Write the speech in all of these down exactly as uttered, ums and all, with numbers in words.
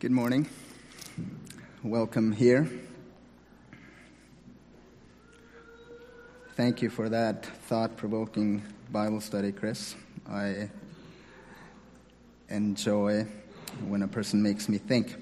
Good morning. Welcome here. Thank you for that thought-provoking Bible study, Chris. I enjoy when a person makes me think.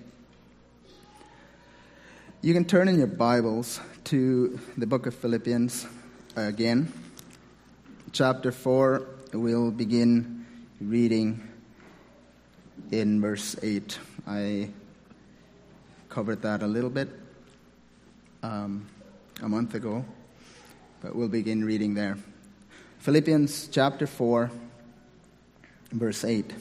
You can turn in your Bibles to the book of Philippians again. Chapter four, we'll begin reading in verse eight. I covered that a little bit um, a month ago, but we'll begin reading there. Philippians chapter four, verse eight.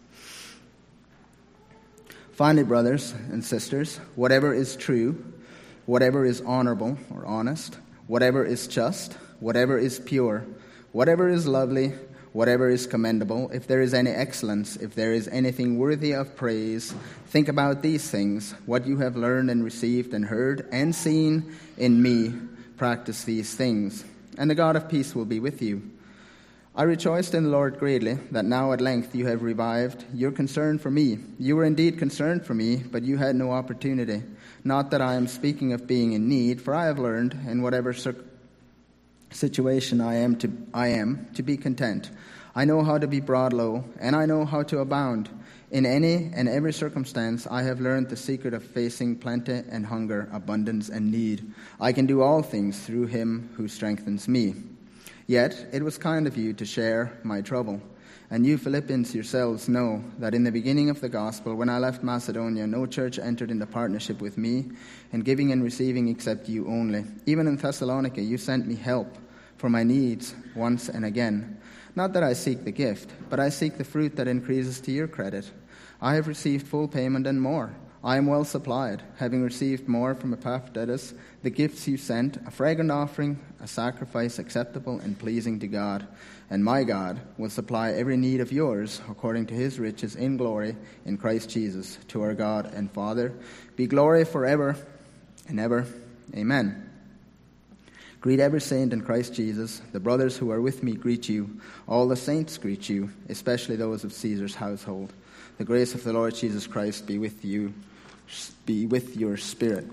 Finally, brothers and sisters, whatever is true, whatever is honorable or honest, whatever is just, whatever is pure, whatever is lovely, whatever is commendable, if there is any excellence, if there is anything worthy of praise, think about these things, what you have learned and received and heard and seen in me, practice these things, and the God of peace will be with you. I rejoiced in the Lord greatly that now at length you have revived your concern for me. You were indeed concerned for me, but you had no opportunity. Not that I am speaking of being in need, for I have learned, in whatever circumstance, situation I am to I am to be content. I know how to be brought low, and I know how to abound. In any and every circumstance I have learned the secret of facing plenty and hunger, abundance and need. I can do all things through him who strengthens me. Yet it was kind of you to share my trouble. And you Philippians yourselves know that in the beginning of the gospel, when I left Macedonia, no church entered into partnership with me in giving and receiving except you only. Even in Thessalonica, you sent me help for my needs once and again. Not that I seek the gift, but I seek the fruit that increases to your credit. I have received full payment and more. I am well supplied, having received more from Epaphroditus, the gifts you sent, a fragrant offering, a sacrifice acceptable and pleasing to God. And my God will supply every need of yours according to his riches in glory in Christ Jesus. To our God and Father be glory forever and ever. Amen. Greet every saint in Christ Jesus. The brothers who are with me greet you. All the saints greet you, especially those of Caesar's household. The grace of the Lord Jesus Christ be with you, be with your spirit.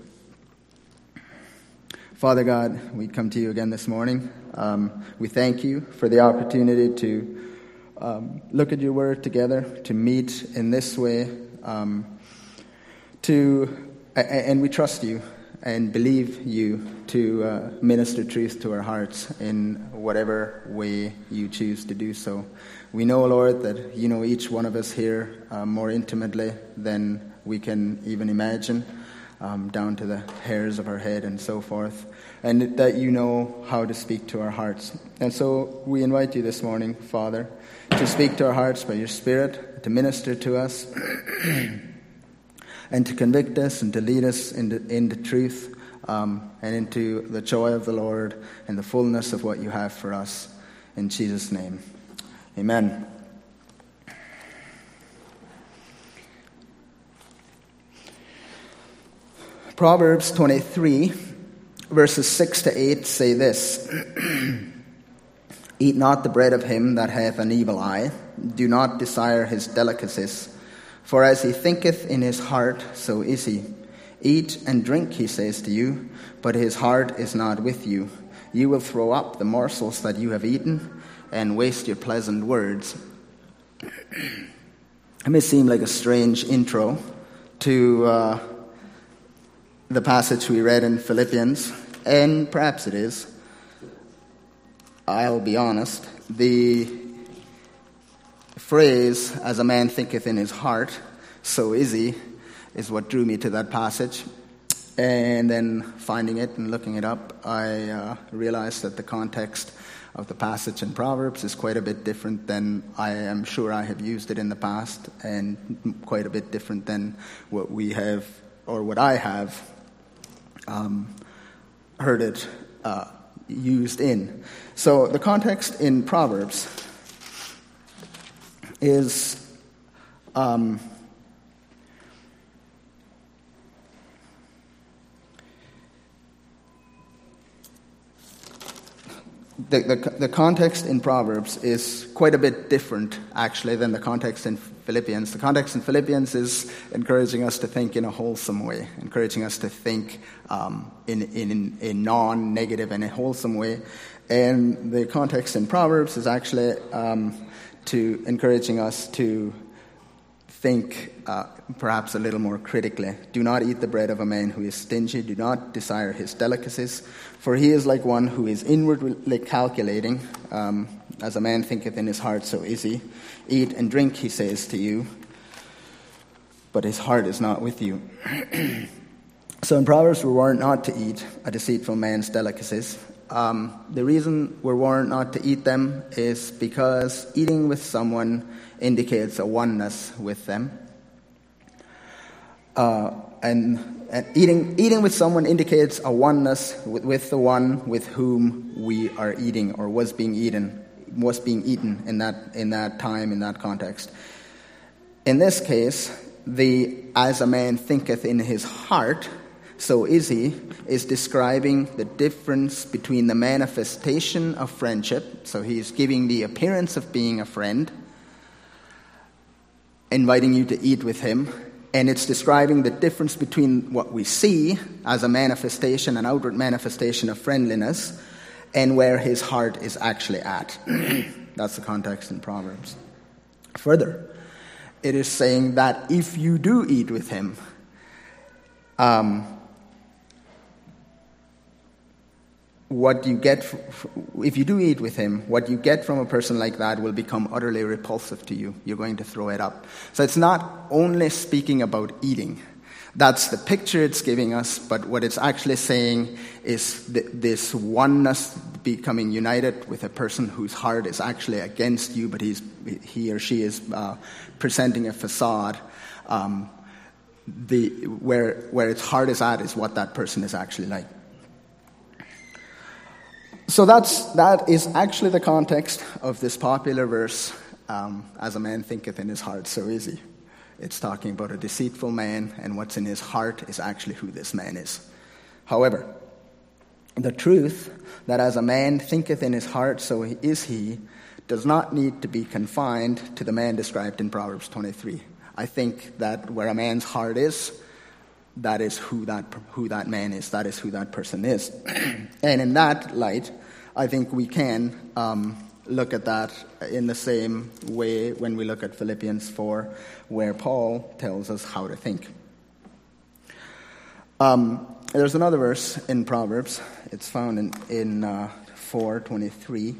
Father God, we come to you again this morning. Um, we thank you for the opportunity to um, look at your word together, to meet in this way, um, to and we trust you and believe you to uh, minister truth to our hearts in whatever way you choose to do so. We know, Lord, that you know each one of us here uh, more intimately than we can even imagine. Um, down to the hairs of our head and so forth, and that you know how to speak to our hearts. And so we invite you this morning, Father, to speak to our hearts by your Spirit, to minister to us, and to convict us and to lead us into, into truth um, and into the joy of the Lord and the fullness of what you have for us. In Jesus' name, amen. Proverbs twenty-three, verses six to eight say this. Eat not the bread of him that hath an evil eye. Do not desire his delicacies. For as he thinketh in his heart, so is he. Eat and drink, he says to you, but his heart is not with you. You will throw up the morsels that you have eaten and waste your pleasant words. It may seem like a strange intro to Uh, the passage we read in Philippians, and perhaps it is. I'll be honest. The phrase, as a man thinketh in his heart, so is he, is what drew me to that passage. And then finding it and looking it up, I uh, realized that the context of the passage in Proverbs is quite a bit different than I am sure I have used it in the past, and quite a bit different than what we have, or what I have Um, heard it uh, used in. So the context in Proverbs is um, the, the the context in Proverbs is quite a bit different, actually, than the context in Philippians. The context in Philippians is encouraging us to think in a wholesome way, encouraging us to think um, in, in a non-negative and a wholesome way. And the context in Proverbs is actually um, to encouraging us to think uh, perhaps a little more critically. Do not eat the bread of a man who is stingy. Do not desire his delicacies. For he is like one who is inwardly calculating. Um, as a man thinketh in his heart, so is he. Eat and drink, he says to you, but his heart is not with you. So in Proverbs, we're warned not to eat a deceitful man's delicacies. Um, the reason we're warned not to eat them is because eating with someone indicates a oneness with them. Uh, and, and eating eating with someone indicates a oneness with, with the one with whom we are eating or was being eaten, was being eaten in that in that time, in that context. In this case, the as a man thinketh in his heart, so is he, is describing the difference between the manifestation of friendship, so he's giving the appearance of being a friend, inviting you to eat with him, and it's describing the difference between what we see as a manifestation, an outward manifestation of friendliness, and where his heart is actually at. That's the context in Proverbs. Further, it is saying that if you do eat with him, um, what you get, if you do eat with him, what you get from a person like that will become utterly repulsive to you. You're going to throw it up. So it's not only speaking about eating. That's the picture it's giving us, but what it's actually saying is th- this oneness, becoming united with a person whose heart is actually against you, but he's, he or she is uh, presenting a facade. Um, the where where its heart is at is what that person is actually like. So that's that is actually the context of this popular verse, um, as a man thinketh in his heart, so is he. It's talking about a deceitful man, and what's in his heart is actually who this man is. However, the truth that as a man thinketh in his heart, so is he, does not need to be confined to the man described in Proverbs twenty-three. I think that where a man's heart is, that is who that who that man is. That is who that person is. And in that light, I think we can um, look at that in the same way when we look at Philippians four, where Paul tells us how to think. Um, there's another verse in Proverbs. It's found in, in uh, four twenty-three.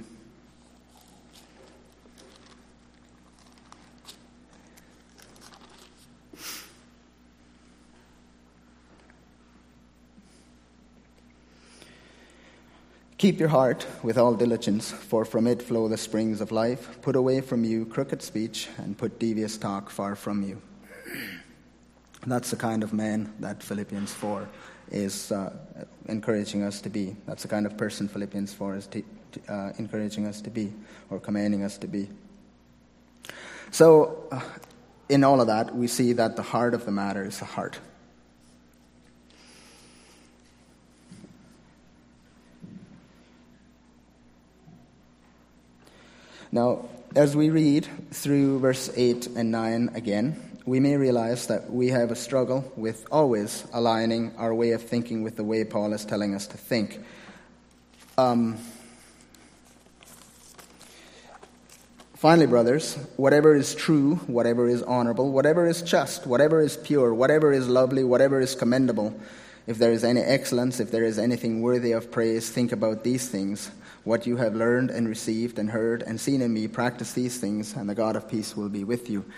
Keep your heart with all diligence, for from it flow the springs of life. Put away from you crooked speech, and put devious talk far from you. That's the kind of man that Philippians four is uh, encouraging us to be. That's the kind of person Philippians four is t- t- uh, encouraging us to be, or commanding us to be. So, uh, in all of that, we see that the heart of the matter is the heart. Now, as we read through verse eight and nine again, we may realize that we have a struggle with always aligning our way of thinking with the way Paul is telling us to think. Um, finally, brothers, whatever is true, whatever is honorable, whatever is just, whatever is pure, whatever is lovely, whatever is commendable, if there is any excellence, if there is anything worthy of praise, think about these things. What you have learned and received and heard and seen in me, practice these things, and the God of peace will be with you.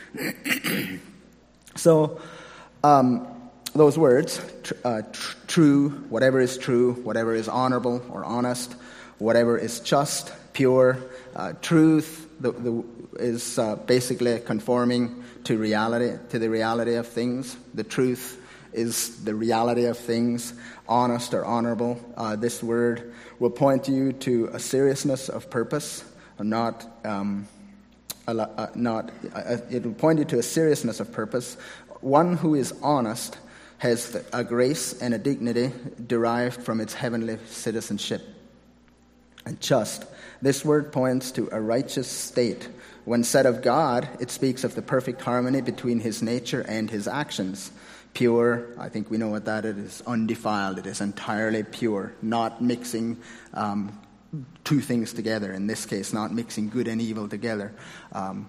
So, um, those words, tr- uh, tr- true, whatever is true, whatever is honorable or honest, whatever is just, pure, uh, truth, the, the, is uh, basically conforming to reality, to the reality of things. The truth is the reality of things, honest or honorable. Uh, this word will point you to a seriousness of purpose, not um, a, uh, not. Uh, it will point you to a seriousness of purpose. One who is honest has a grace and a dignity derived from its heavenly citizenship. and just. This word points to a righteous state. When said of God, it speaks of the perfect harmony between his nature and his actions. Pure, I think we know what that is. It is undefiled. It is entirely pure, not mixing um, two things together. In this case, not mixing good and evil together. Um,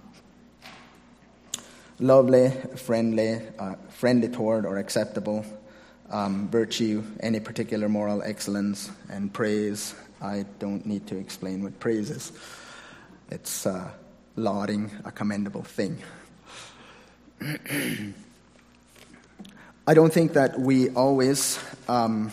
lovely, friendly, uh, friendly toward or acceptable. Um, virtue, any particular moral excellence, and praise. I don't need to explain what praise is. It's uh, lauding a commendable thing. I don't think that we always um,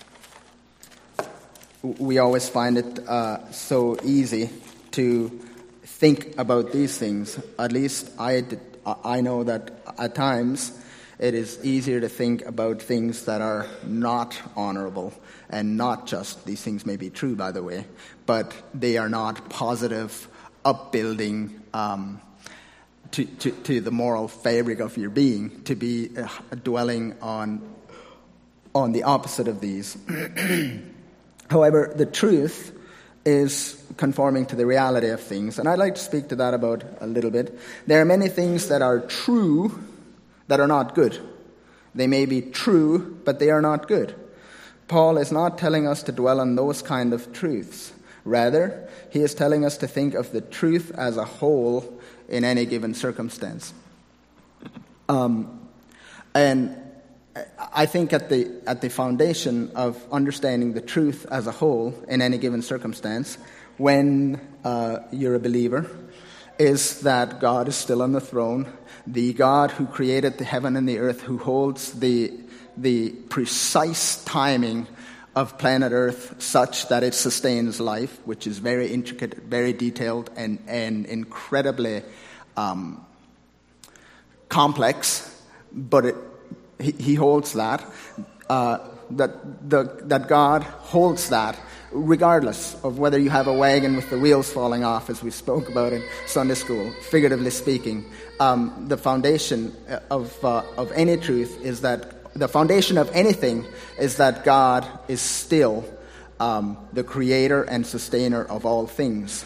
we always find it uh, so easy to think about these things. At least I did, I know that at times it is easier to think about things that are not honorable and not just. These things may be true, by the way, but they are not positive, upbuilding um, to, to, to the moral fabric of your being, to be uh, dwelling on, on the opposite of these. However, the truth is conforming to the reality of things, and I'd like to speak to that about a little bit. There are many things that are true that are not good. They may be true, but they are not good. Paul is not telling us to dwell on those kind of truths. Rather, he is telling us to think of the truth as a whole in any given circumstance. Um, and I think at the at the foundation of understanding the truth as a whole in any given circumstance, when uh, you're a believer, is that God is still on the throne. The God who created the heaven and the earth, who holds the the precise timing of planet Earth such that it sustains life, which is very intricate, very detailed, and, and incredibly um, complex, but it, he, he holds that, uh, that, the, that God holds that regardless of whether you have a wagon with the wheels falling off, as we spoke about in Sunday school, figuratively speaking. Um, the foundation of uh, of any truth is that the foundation of anything is that God is still um, the creator and sustainer of all things.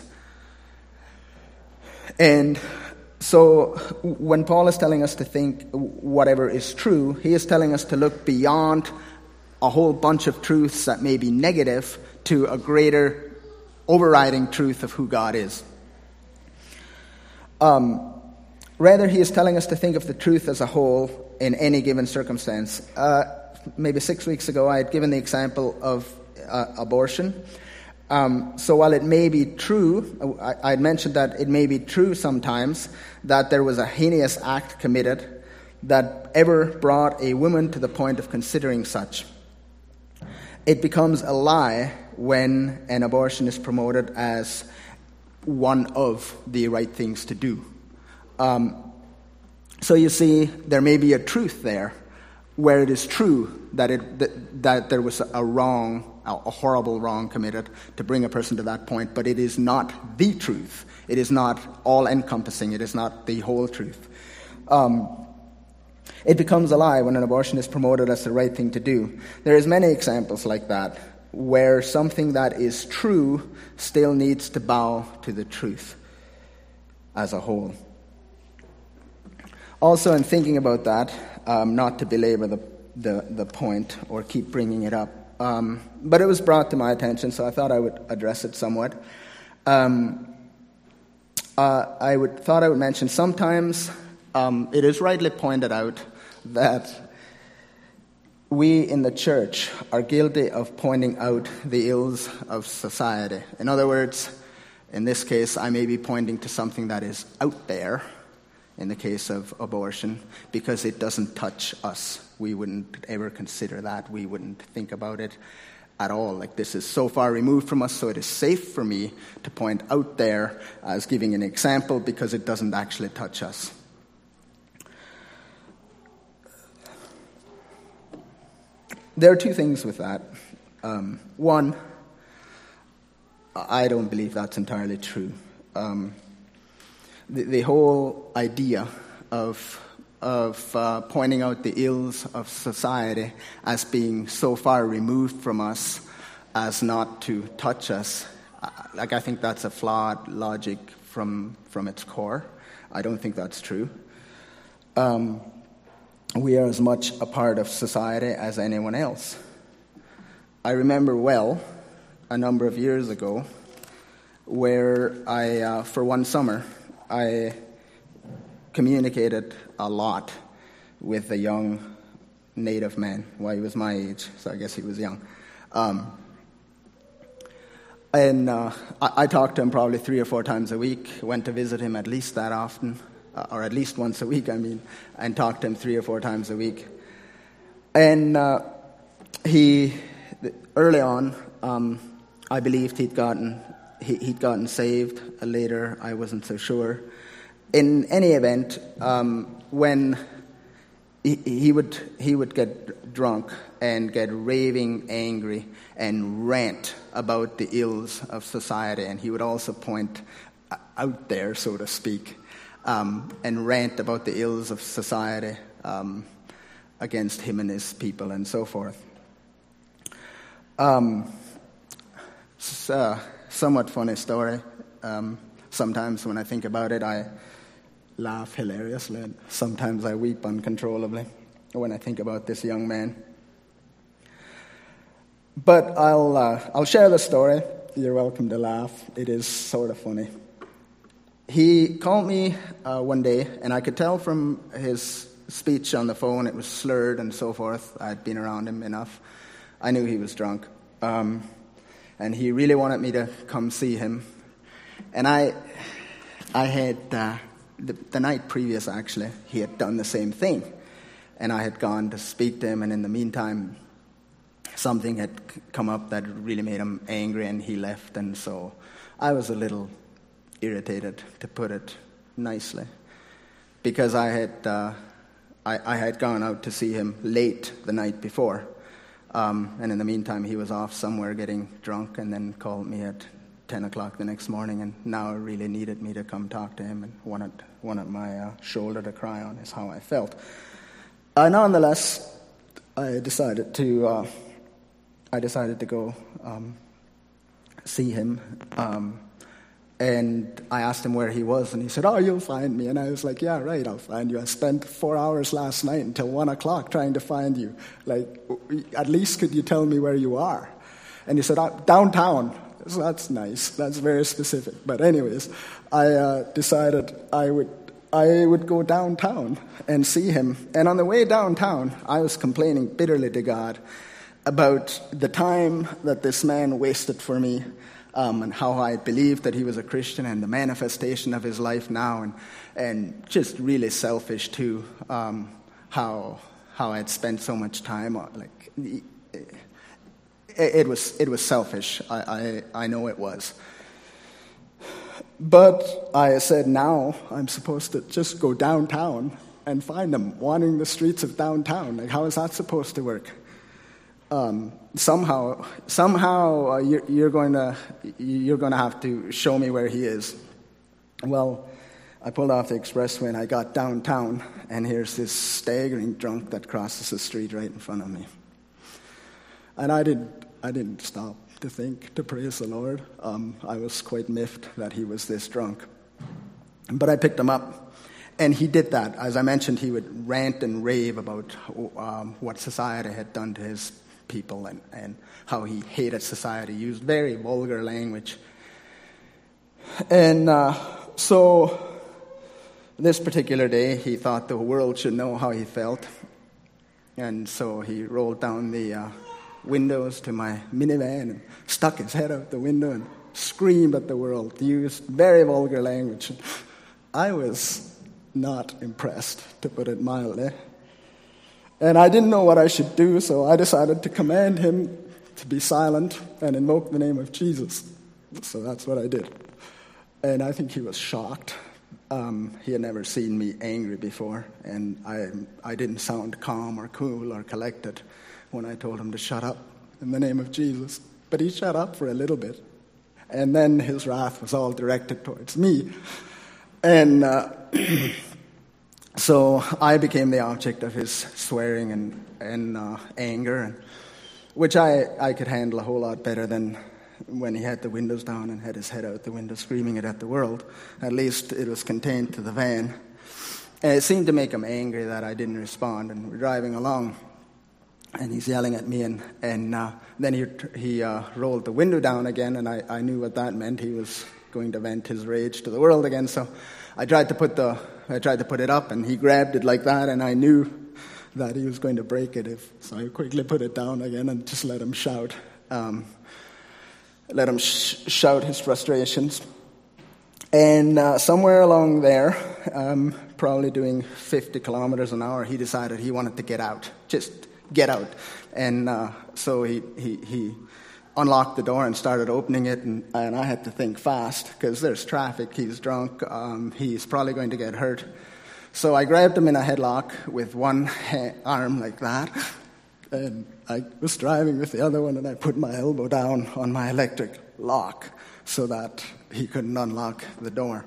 And so when Paul is telling us to think whatever is true, he is telling us to look beyond a whole bunch of truths that may be negative to a greater overriding truth of who God is. Um, rather, he is telling us to think of the truth as a whole in any given circumstance. Uh, maybe six weeks ago, I had given the example of uh, abortion. Um, so while it may be true, I, I had mentioned that it may be true sometimes that there was a heinous act committed that ever brought a woman to the point of considering such. It becomes a lie when an abortion is promoted as one of the right things to do. Um, so you see, there may be a truth there where it is true that it that, that there was a wrong, a horrible wrong committed to bring a person to that point, but it is not the truth. It is not all-encompassing. It is not the whole truth. Um, it becomes a lie when an abortion is promoted as the right thing to do. There is many examples like that, where something that is true still needs to bow to the truth as a whole. Also, in thinking about that, um, not to belabor the, the, the point or keep bringing it up, um, but it was brought to my attention, so I thought I would address it somewhat. Um, uh, I would thought I would mention sometimes um, it is rightly pointed out that we in the church are guilty of pointing out the ills of society. In other words, in this case, I may be pointing to something that is out there, in the case of abortion, because it doesn't touch us. We wouldn't ever consider that. We wouldn't think about it at all. Like, this is so far removed from us, so it is safe for me to point out there as giving an example because it doesn't actually touch us. There are two things with that. Um, one, I don't believe that's entirely true. Um, the, the whole idea of of uh, pointing out the ills of society as being so far removed from us as not to touch us like I think that's a flawed logic from from its core. I don't think that's true. Um, we are as much a part of society as anyone else. I remember well a number of years ago where I, uh, for one summer, I communicated a lot with a young native man. Well, he was my age, so I guess he was young. Um, and uh, I, I talked to him probably three or four times a week, went to visit him at least that often, uh, or at least once a week, I mean, and talked to him three or four times a week. And uh, he, early on, um, I believed he'd gotten he, he'd gotten saved. Later, I wasn't so sure. In any event, um, when he, he would he would get drunk and get raving angry and rant about the ills of society, and he would also point out there, so to speak, um, and rant about the ills of society um, against him and his people and so forth. Um, it's a somewhat funny story. Um, sometimes when I think about it, I laugh hilariously, and sometimes I weep uncontrollably when I think about this young man. But I'll uh, I'll share the story. You're welcome to laugh. It is sort of funny. He called me uh, one day, and I could tell from his speech on the phone it was slurred and so forth. I'd been around him enough. I knew he was drunk. Um, and he really wanted me to come see him. And I I had, uh, the, the night previous actually, he had done the same thing. And I had gone to speak to him, and in the meantime, something had come up that really made him angry, and he left. And so I was a little irritated, to put it nicely, because I had uh, I, I had gone out to see him late the night before. Um, and in the meantime, he was off somewhere getting drunk, and then called me at ten o'clock the next morning, and now really needed me to come talk to him and wanted, wanted my uh, shoulder to cry on, is how I felt. Uh, nonetheless, I decided to uh, I decided to go um, see him, um, and I asked him where he was, and he said, "Oh, you'll find me." And I was like, "Yeah, right, I'll find you. I spent four hours last night until one o'clock trying to find you. Like, at least could you tell me where you are?" And he said, oh, "Downtown." So that's nice. That's very specific. But anyways, I uh, decided I would I would go downtown and see him. And on the way downtown, I was complaining bitterly to God about the time that this man wasted for me, um, and how I believed that he was a Christian, and the manifestation of his life now, and and just really selfish too, um, how how I'd spent so much time on, like it, it was it was selfish. I, I I know it was. But I said, now I'm supposed to just go downtown and find him, wandering the streets of downtown. Like, how is that supposed to work? Um, somehow, somehow uh, you're, you're going to you're going to have to show me where he is. Well, I pulled off the expressway and I got downtown, and here's this staggering drunk that crosses the street right in front of me. And I didn't I didn't stop to think, to praise the Lord. Um, I was quite miffed that he was this drunk. But I picked him up, and he did that. As I mentioned, he would rant and rave about um, what society had done to his people, and, and how he hated society, used very vulgar language. And uh, so this particular day, he thought the world should know how he felt. And so he rolled down the uh, windows to my minivan and stuck his head out the window and screamed at the world, used very vulgar language. I was not impressed, to put it mildly. And I didn't know what I should do, so I decided to command him to be silent and invoke the name of Jesus. So that's what I did. And I think he was shocked. Um, he had never seen me angry before, and I I didn't sound calm or cool or collected when I told him to shut up in the name of Jesus. But he shut up for a little bit. And then his wrath was all directed towards me. And uh, so I became the object of his swearing and, and uh, anger, and, which I, I could handle a whole lot better than when he had the windows down and had his head out the window screaming it at the world. At least it was contained to the van. And it seemed to make him angry that I didn't respond, and we're driving along, and he's yelling at me, and, and uh, then he, he uh, rolled the window down again, and I, I knew what that meant. He was going to vent his rage to the world again, so I tried to put the I tried to put it up, and he grabbed it like that, and I knew that he was going to break it. If so, I quickly put it down again and just let him shout, um, let him sh- shout his frustrations. And uh, somewhere along there, um, probably doing fifty kilometers an hour, he decided he wanted to get out, just get out. And uh, so he he he. unlocked the door and started opening it, and, and I had to think fast because there's traffic, he's drunk, um, he's probably going to get hurt. So I grabbed him in a headlock with one ha- arm like that, and I was driving with the other one, and I put my elbow down on my electric lock so that he couldn't unlock the door.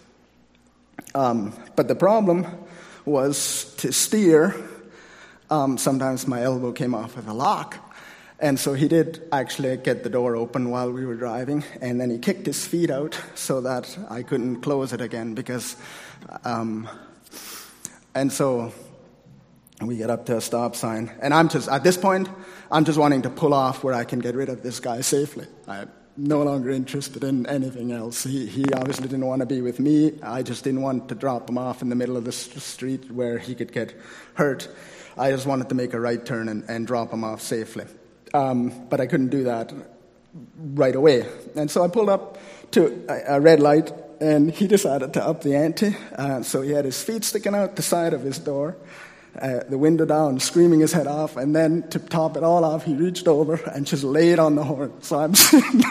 Um, but the problem was to steer. Um, sometimes my elbow came off of the lock. And so he did actually get the door open while we were driving, and then he kicked his feet out so that I couldn't close it again because, um, and so we get up to a stop sign, and I'm just, at this point, I'm just wanting to pull off where I can get rid of this guy safely. I'm no longer interested in anything else. He, he obviously didn't want to be with me. I just didn't want to drop him off in the middle of the street where he could get hurt. I just wanted to make a right turn and, and drop him off safely. Um, but I couldn't do that right away. And so I pulled up to a, a red light, and he decided to up the ante. Uh, so he had his feet sticking out the side of his door, uh, the window down, screaming his head off. And then to top it all off, he reached over and just laid on the horn. So I'm sitting,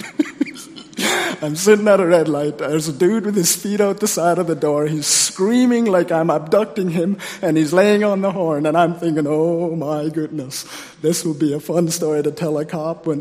I'm sitting at a red light. There's a dude with his feet out the side of the door. He's screaming like I'm abducting him, and he's laying on the horn. And I'm thinking, oh my goodness, this will be a fun story to tell a cop when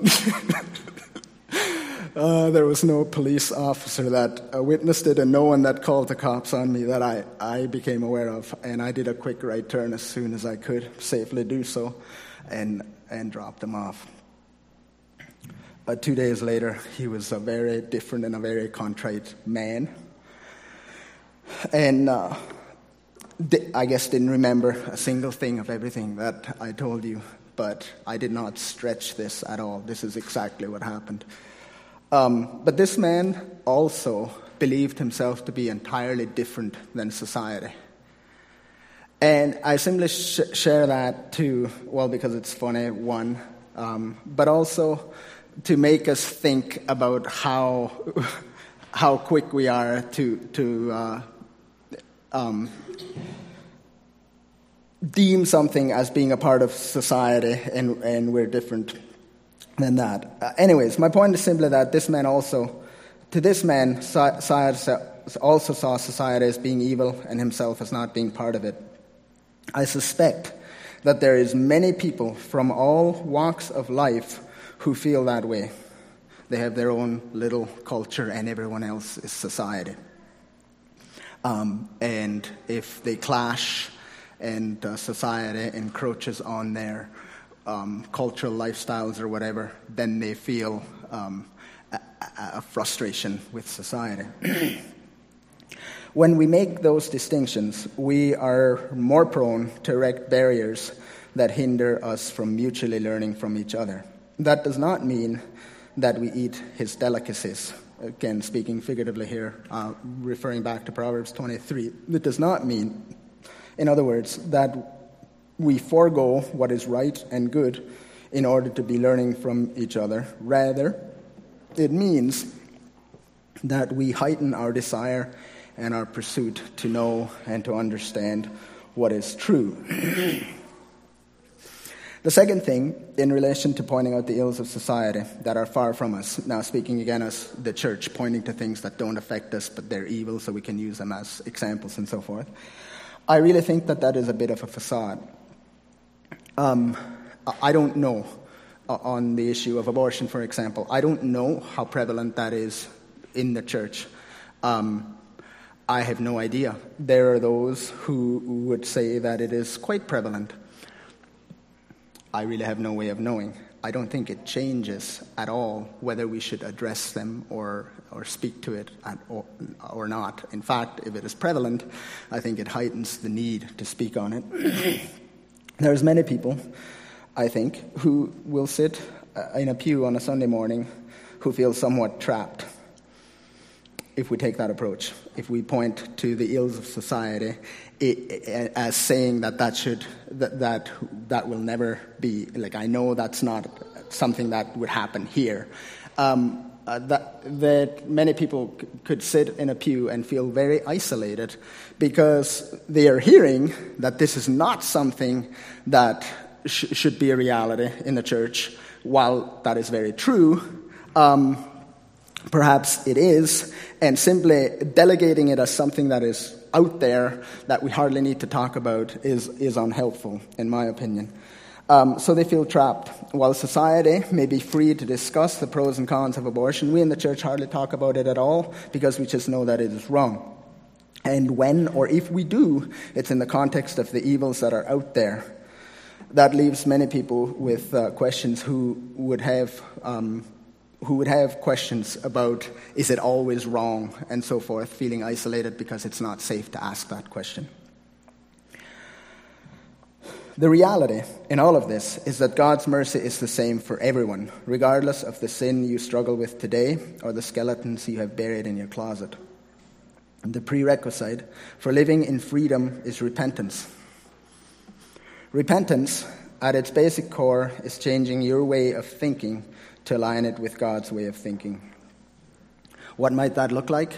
uh, there was no police officer that uh, witnessed it, and no one that called the cops on me that I, I became aware of. And I did a quick right turn as soon as I could safely do so, and and dropped him off. But two days later, he was a very different and a very contrite man. And uh, I guess didn't remember a single thing of everything that I told you. But I did not stretch this at all. This is exactly what happened. Um, but this man also believed himself to be entirely different than society. And I simply sh- share that to, well, because it's funny, one, um, but also to make us think about how how quick we are to to uh, um, deem something as being a part of society, and and we're different than that. Uh, anyways, my point is simply that this man also, to this man, society also saw society as being evil and himself as not being part of it. I suspect that there is many people from all walks of life who feel that way. They have their own little culture, and everyone else is society. Um, and if they clash and uh, society encroaches on their um, cultural lifestyles or whatever, then they feel um, a, a frustration with society. When we make those distinctions, we are more prone to erect barriers that hinder us from mutually learning from each other. That does not mean that we eat his delicacies. Again, speaking figuratively here, uh, referring back to Proverbs twenty-three. It does not mean, in other words, that we forego what is right and good in order to be learning from each other. Rather, it means that we heighten our desire and our pursuit to know and to understand what is true. The second thing, in relation to pointing out the ills of society that are far from us, now speaking again as the church, pointing to things that don't affect us, but they're evil, so we can use them as examples and so forth, I really think that that is a bit of a facade. Um, I don't know, uh, on the issue of abortion, for example, I don't know how prevalent that is in the church. Um, I have no idea. There are those who would say that it is quite prevalent. I really have no way of knowing. I don't think it changes at all whether we should address them or or speak to it at, or, or not. In fact, if it is prevalent, I think it heightens the need to speak on it. There's many people, I think, who will sit in a pew on a Sunday morning who feel somewhat trapped if we take that approach, if we point to the ills of society it, it, as saying that that should that, that that will never be, like, I know that's not something that would happen here. Um, uh, that, that many people c- could sit in a pew and feel very isolated because they are hearing that this is not something that sh- should be a reality in the church. While that is very true, um, perhaps it is, and simply delegating it as something that is out there that we hardly need to talk about is, is unhelpful, in my opinion. Um, so they feel trapped. While society may be free to discuss the pros and cons of abortion, we in the church hardly talk about it at all because we just know that it is wrong. And when or if we do, it's in the context of the evils that are out there. That leaves many people with uh, questions who would have um, who would have questions about, is it always wrong, and so forth, feeling isolated because it's not safe to ask that question. The reality in all of this is that God's mercy is the same for everyone, regardless of the sin you struggle with today or the skeletons you have buried in your closet. The prerequisite for living in freedom is repentance. Repentance, at its basic core, is changing your way of thinking to align it with God's way of thinking. What might that look like?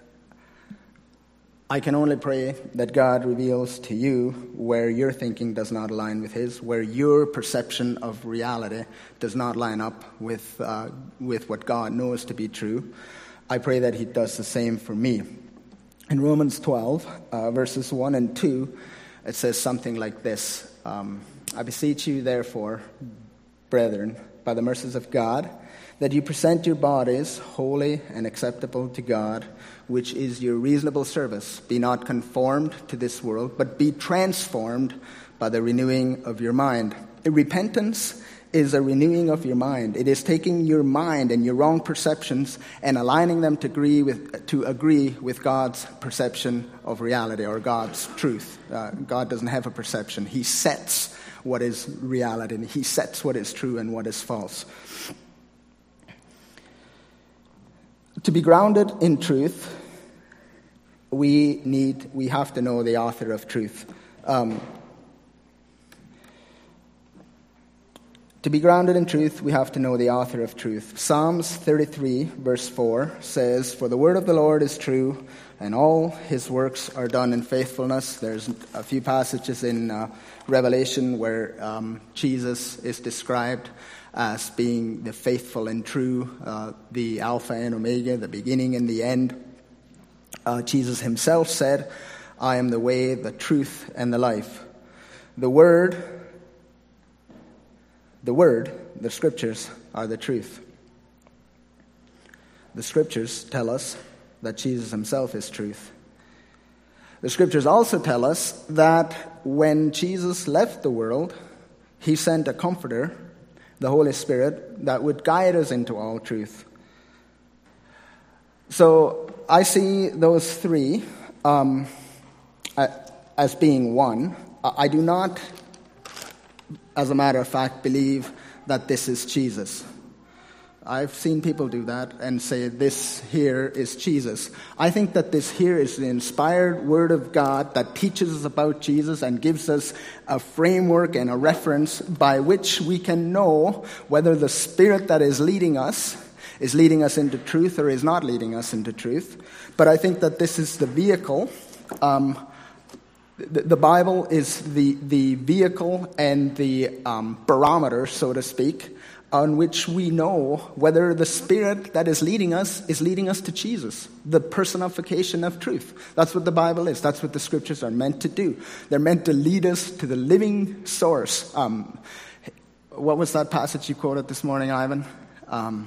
I can only pray that God reveals to you where your thinking does not align with His, where your perception of reality does not line up with uh, with what God knows to be true. I pray that He does the same for me. In Romans twelve, uh, verses one and two, it says something like this. Um, I beseech you, therefore, brethren, by the mercies of God, that you present your bodies holy and acceptable to God, which is your reasonable service. Be not conformed to this world, but be transformed by the renewing of your mind. Repentance is a renewing of your mind. It is taking your mind and your wrong perceptions and aligning them to agree with to agree with God's perception of reality or God's truth. Uh, God doesn't have a perception. He sets what is reality. He sets what is true and what is false. To be grounded in truth, we need, we have to know the author of truth. Um, to be grounded in truth, we have to know the author of truth. Psalms thirty-three, verse four says, "For the word of the Lord is true, and all His works are done in faithfulness." There's a few passages in uh, Revelation where um, Jesus is described as being the faithful and true, uh, the Alpha and Omega, the beginning and the end. Uh, Jesus Himself said, "I am the way, the truth, and the life." The Word, the Word, the Scriptures, are the truth. The Scriptures tell us that Jesus Himself is truth. The Scriptures also tell us that when Jesus left the world, He sent a Comforter, the Holy Spirit, that would guide us into all truth. So I see those three um, as being one. I do not, as a matter of fact, believe that this is Jesus. I've seen people do that and say this here is Jesus. I think that this here is the inspired Word of God that teaches us about Jesus and gives us a framework and a reference by which we can know whether the Spirit that is leading us is leading us into truth or is not leading us into truth. But I think that this is the vehicle. Um, the, the Bible is the, the vehicle and the um, barometer, so to speak, on which we know whether the Spirit that is leading us is leading us to Jesus, the personification of truth. That's what the Bible is. That's what the Scriptures are meant to do. They're meant to lead us to the living source. Um, what was that passage you quoted this morning, Ivan? Um,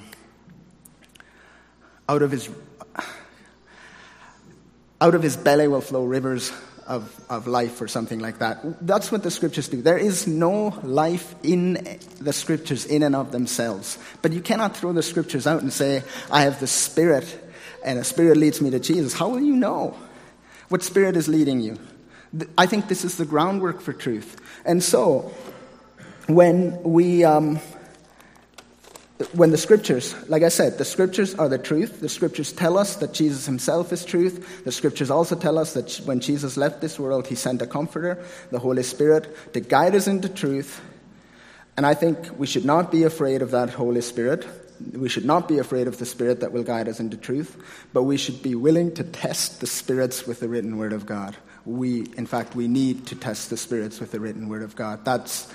out of his out of his belly will flow rivers of, of life or something like that. That's what the scriptures do. There is no life in the scriptures in and of themselves. But you cannot throw the scriptures out and say, I have the Spirit, and the Spirit leads me to Jesus. How will you know what Spirit is leading you? I think this is the groundwork for truth. And so, when we... Um, When the scriptures, like I said, the scriptures are the truth. The scriptures tell us that Jesus himself is truth. The scriptures also tell us that when Jesus left this world, he sent a comforter, the Holy Spirit, to guide us into truth. And I think we should not be afraid of that Holy Spirit. We should not be afraid of the Spirit that will guide us into truth. But we should be willing to test the spirits with the written word of God. We, in fact, we need to test the spirits with the written word of God. That's...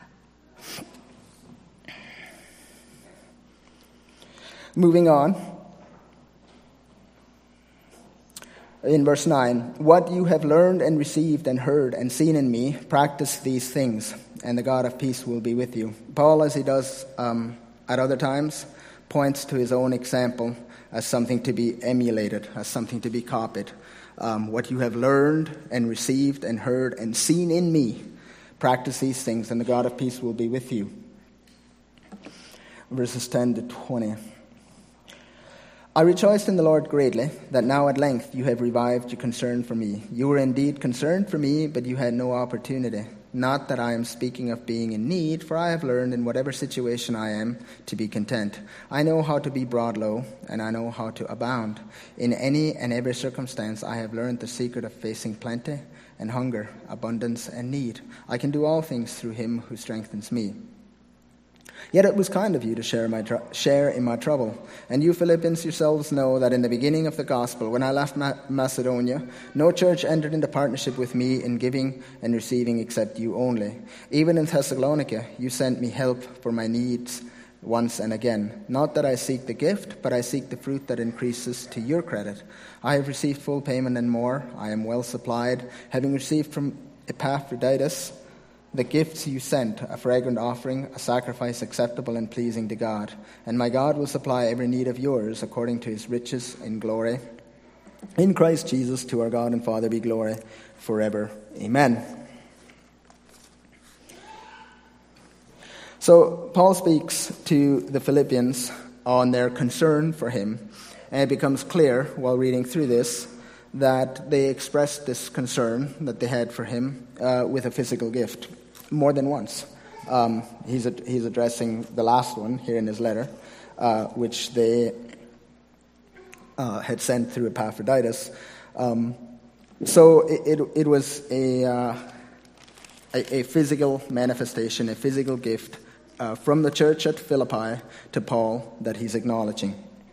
Moving on, in verse nine, what you have learned and received and heard and seen in me, practice these things, and the God of peace will be with you. Paul, as he does um, at other times, points to his own example as something to be emulated, as something to be copied. Um, what you have learned and received and heard and seen in me, practice these things, and the God of peace will be with you. Verses ten to twenty. I rejoiced in the Lord greatly that now at length you have revived your concern for me. You were indeed concerned for me, but you had no opportunity. Not that I am speaking of being in need, for I have learned in whatever situation I am to be content. I know how to be brought low, and I know how to abound. In any and every circumstance I have learned the secret of facing plenty and hunger, abundance and need. I can do all things through him who strengthens me. Yet it was kind of you to share my tr- share in my trouble. And you Philippians yourselves know that in the beginning of the gospel, when I left Ma- Macedonia, no church entered into partnership with me in giving and receiving except you only. Even in Thessalonica, you sent me help for my needs once and again. Not that I seek the gift, but I seek the fruit that increases to your credit. I have received full payment and more. I am well supplied, having received from Epaphroditus the gifts you sent, a fragrant offering, a sacrifice acceptable and pleasing to God. And my God will supply every need of yours according to his riches in glory. In Christ Jesus, to our God and Father be glory forever. Amen. So Paul speaks to the Philippians on their concern for him. And it becomes clear while reading through this that they expressed this concern that they had for him uh, with a physical gift. More than once. Um, he's, ad- he's addressing the last one here in his letter, uh, which they uh, had sent through Epaphroditus. Um, so it, it, it was a, uh, a, a physical manifestation, a physical gift uh, from the church at Philippi to Paul that he's acknowledging.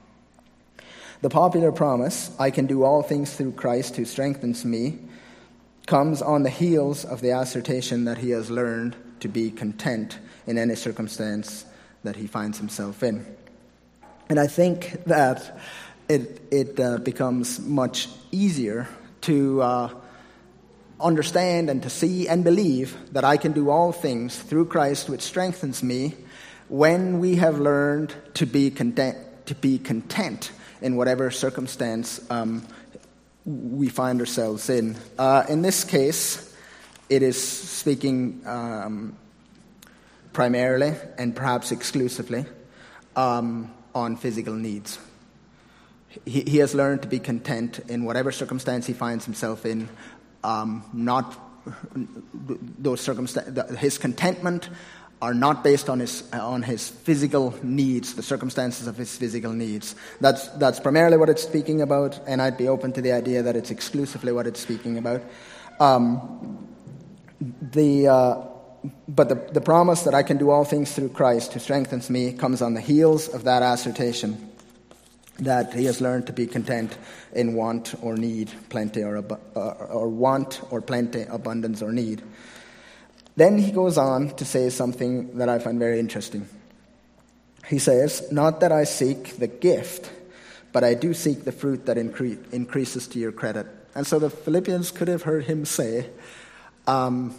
The popular promise, I can do all things through Christ who strengthens me, comes on the heels of the assertion that he has learned to be content in any circumstance that he finds himself in. And I think that it it uh, becomes much easier to uh, understand and to see and believe that I can do all things through Christ which strengthens me when we have learned to be content, to be content in whatever circumstance um we find ourselves in. Uh, in this case, it is speaking um, primarily and perhaps exclusively um, on physical needs. He, he has learned to be content in whatever circumstance he finds himself in. Um, not those circumstances. His contentment are not based on his on his physical needs, the circumstances of his physical needs. That's that's primarily what it's speaking about, and I'd be open to the idea that it's exclusively what it's speaking about. Um, the uh, but the the promise that I can do all things through Christ who strengthens me comes on the heels of that assertion that he has learned to be content in want or need, plenty or abu- uh, or want or plenty, abundance or need. Then he goes on to say something that I find very interesting. He says, not that I seek the gift, but I do seek the fruit that incre- increases to your credit. And so the Philippians could have heard him say, um,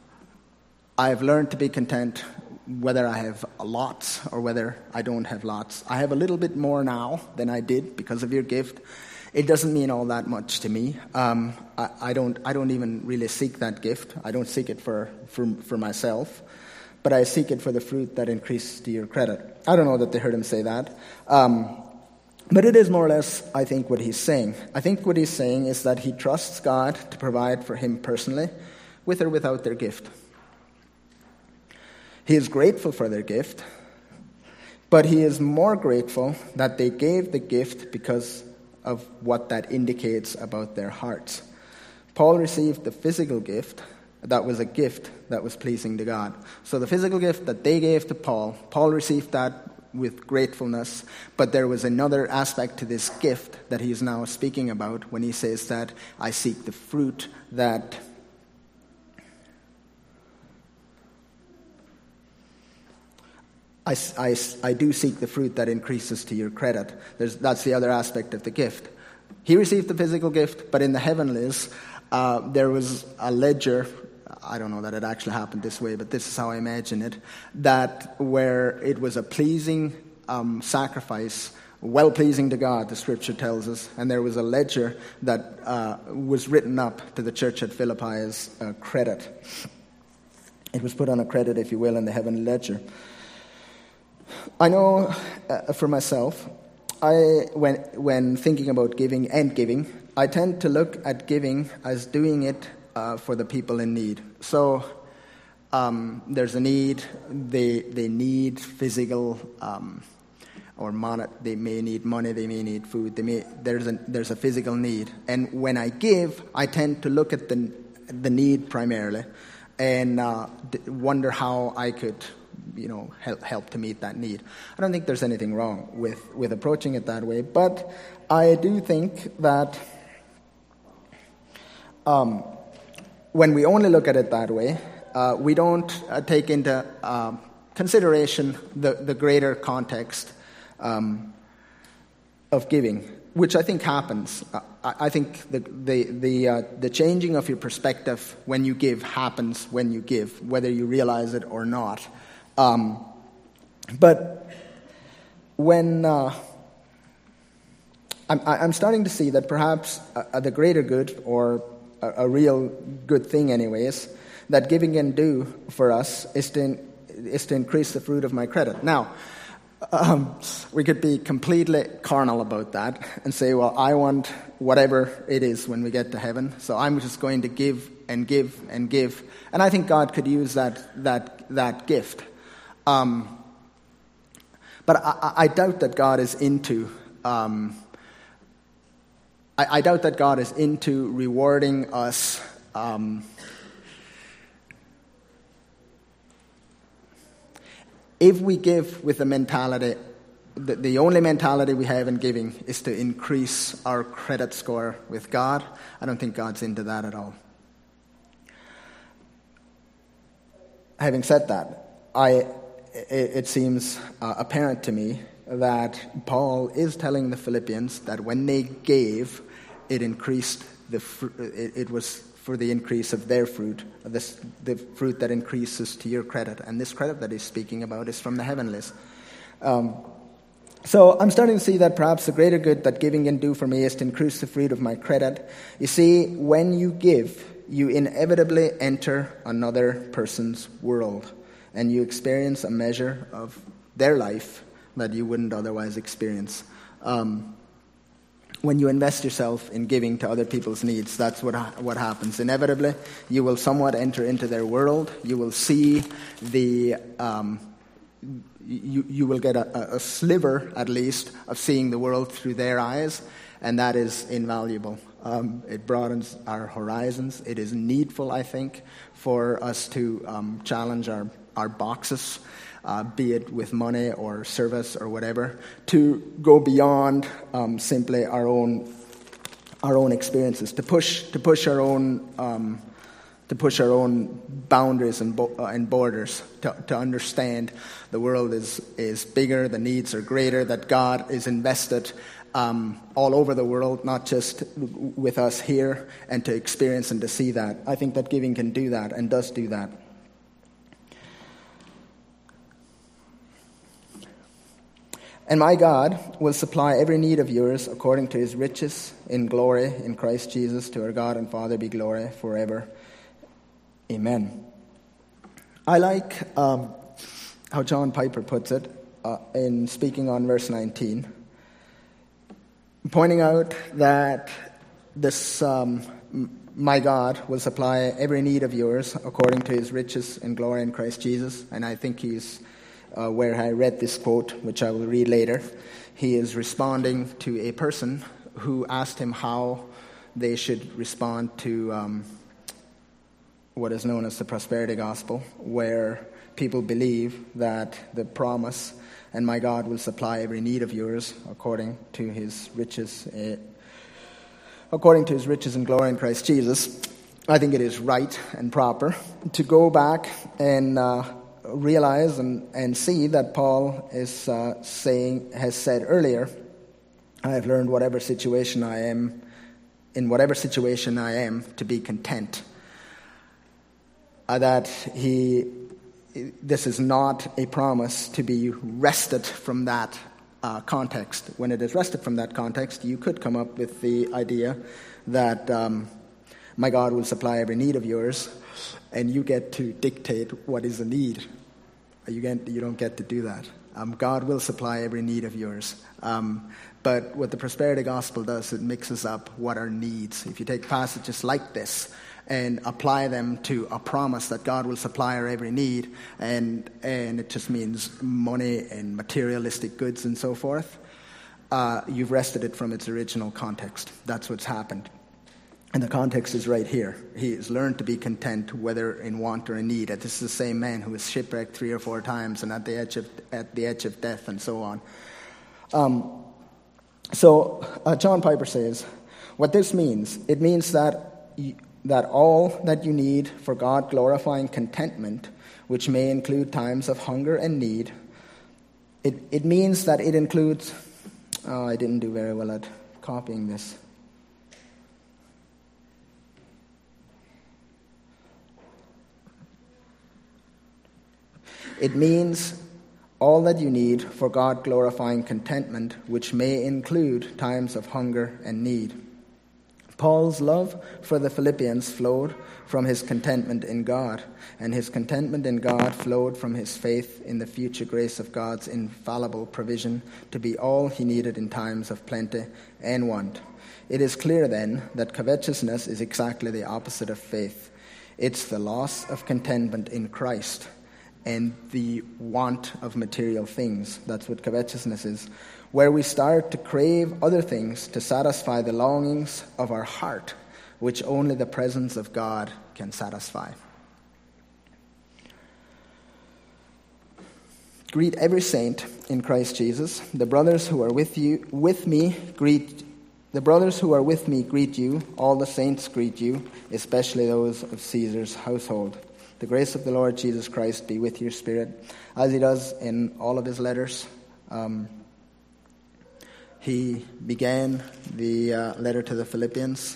I have learned to be content whether I have lots or whether I don't have lots. I have a little bit more now than I did because of your gift. It doesn't mean all that much to me. Um, I, I don't. I don't even really seek that gift. I don't seek it for, for for myself, but I seek it for the fruit that increases to your credit. I don't know that they heard him say that, um, but it is more or less, I think, what he's saying. I think what he's saying is that he trusts God to provide for him personally, with or without their gift. He is grateful for their gift, but he is more grateful that they gave the gift because of what that indicates about their hearts. Paul received the physical gift. That was a gift that was pleasing to God. So the physical gift that they gave to Paul, Paul received that with gratefulness, but there was another aspect to this gift that he is now speaking about when he says that I seek the fruit that I, I, I do seek the fruit that increases to your credit. There's, that's the other aspect of the gift. He received the physical gift, but in the heavenlies, uh, there was a ledger. I don't know that it actually happened this way, but this is how I imagine it, that where it was a pleasing um, sacrifice, well-pleasing to God, the scripture tells us, and there was a ledger that uh, was written up to the church at Philippi as a credit. It was put on a credit, if you will, in the heavenly ledger. I know uh, for myself, I when when thinking about giving and giving, I tend to look at giving as doing it uh, for the people in need. So um, there's a need; they they need physical um, or mon- They may need money. They may need food. They may there's a there's a physical need, and when I give, I tend to look at the the need primarily, and uh, wonder how I could, you know, help help to meet that need. I don't think there's anything wrong with, with approaching it that way, but I do think that um, when we only look at it that way, uh, we don't uh, take into uh, consideration the, the greater context um, of giving, which I think happens. Uh, I, I think the the the, uh, the changing of your perspective when you give happens when you give, whether you realize it or not. Um, but when uh, I'm, I'm starting to see that perhaps uh, the greater good, or a, a real good thing anyways, that giving can do for us is to, is to increase the fruit of my credit. Now, um, we could be completely carnal about that and say, well, I want whatever it is when we get to heaven, so I'm just going to give and give and give. And I think God could use that that that gift. Um, but I, I doubt that God is into. Um, I, I doubt that God is into rewarding us. Um, if we give with the mentality, the, the only mentality we have in giving is to increase our credit score with God, I don't think God's into that at all. Having said that, I. It seems uh, apparent to me that Paul is telling the Philippians that when they gave, it increased the fr- it, it was for the increase of their fruit, this, the fruit that increases to your credit. And this credit that he's speaking about is from the heavenlies. Um, so I'm starting to see that perhaps the greater good that giving can do for me is to increase the fruit of my credit. You see, when you give, you inevitably enter another person's world, and you experience a measure of their life that you wouldn't otherwise experience. Um, when you invest yourself in giving to other people's needs, that's what ha- what happens. Inevitably, you will somewhat enter into their world. You will see the, um, you you will get a, a sliver, at least, of seeing the world through their eyes, and that is invaluable. Um, it broadens our horizons. It is needful, I think, for us to um, challenge our our boxes, uh, be it with money or service or whatever, to go beyond um, simply our own our own experiences, to push to push our own um, to push our own boundaries and bo- uh, and borders, to, to understand the world is is bigger, the needs are greater, that God is invested um, all over the world, not just w- with us here, and to experience and to see that. I think that giving can do that and does do that. And my God will supply every need of yours according to his riches in glory in Christ Jesus. To our God and Father be glory forever. Amen. I like um, how John Piper puts it uh, in speaking on verse nineteen, pointing out that this um, my God will supply every need of yours according to his riches in glory in Christ Jesus. And I think he's uh, where I read this quote, which I will read later. He is responding to a person who asked him how they should respond to um, what is known as the prosperity gospel, where people believe that the promise, and my God will supply every need of yours according to his riches, uh, according to his riches and glory in Christ Jesus. I think it is right and proper to go back and uh, realize and, and see that Paul is uh, saying, has said earlier, I have learned whatever situation I am, in whatever situation I am, to be content. Uh, that he, this is not a promise to be wrested from that uh, context. When it is wrested from that context, you could come up with the idea that um, my God will supply every need of yours, and you get to dictate what is a need. You, get, you don't get to do that. Um, God will supply every need of yours. Um, but what the prosperity gospel does, it mixes up what are needs. If you take passages like this and apply them to a promise that God will supply our every need, and and it just means money and materialistic goods and so forth, uh, you've wrested it from its original context. That's what's happened. And the context is right here. He has learned to be content, whether in want or in need. This is the same man who was shipwrecked three or four times and at the edge of at the edge of death and so on. Um, so uh, John Piper says, what this means, it means that you, that all that you need for God-glorifying contentment, which may include times of hunger and need, it, it means that it includes... Oh, I didn't do very well at copying this. It means all that you need for God-glorifying contentment, which may include times of hunger and need. Paul's love for the Philippians flowed from his contentment in God, and his contentment in God flowed from his faith in the future grace of God's infallible provision to be all he needed in times of plenty and want. It is clear, then, that covetousness is exactly the opposite of faith. It's the loss of contentment in Christ and the want of material things. That's what covetousness is. Where we start to crave other things to satisfy the longings of our heart, which only the presence of God can satisfy. Greet every saint in Christ Jesus. The brothers who are with you, with me, greet the brothers who are with me greet you. All the saints greet you, especially those of Caesar's household. The grace of the Lord Jesus Christ be with your spirit, as he does in all of his letters. Um, he began the uh, letter to the Philippians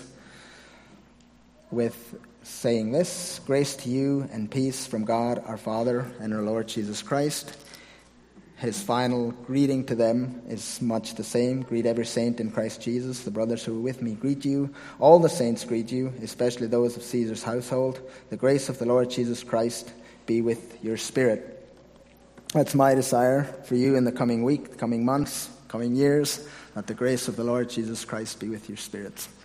with saying this: grace to you and peace from God our Father and our Lord Jesus Christ. His final greeting to them is much the same. Greet every saint in Christ Jesus. The brothers who are with me greet you. All the saints greet you, especially those of Caesar's household. The grace of the Lord Jesus Christ be with your spirit. That's my desire for you in the coming week, the coming months, coming years, that the grace of the Lord Jesus Christ be with your spirits.